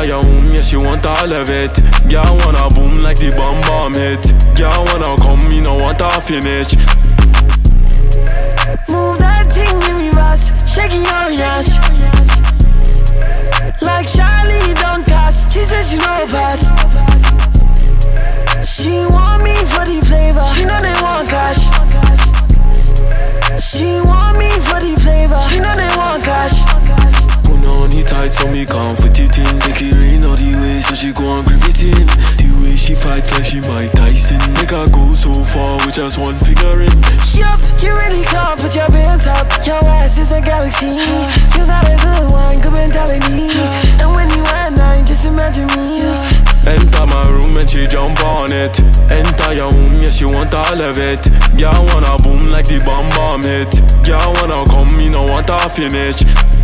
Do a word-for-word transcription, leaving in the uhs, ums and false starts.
Enter your home, yeah, she want all of it. Girl wanna boom like the bomb bomb hit. Girl wanna come, me no want to finish. Move that thing in reverse, shaking your ass like Charlie Dunkas. She says she know fast. She want me for the flavor. She know they want cash. She want me for the flavor. She know they want cash. Put on the tight so me can't fit it in. Make it rain all the way so she go and grip it in. The way she fight like she Mike Tyson. Make her go so far with just one figure in. Yup, you really can't put your hands up. Your ass is a galaxy. You got a good one, good mentality. And when you at nine, just imagine me. Enter my room and she jump on it. Enter your home, yeah, she want all of it. Girl wanna boom like the bomb bomb hit. Girl wanna come, me no want to finish.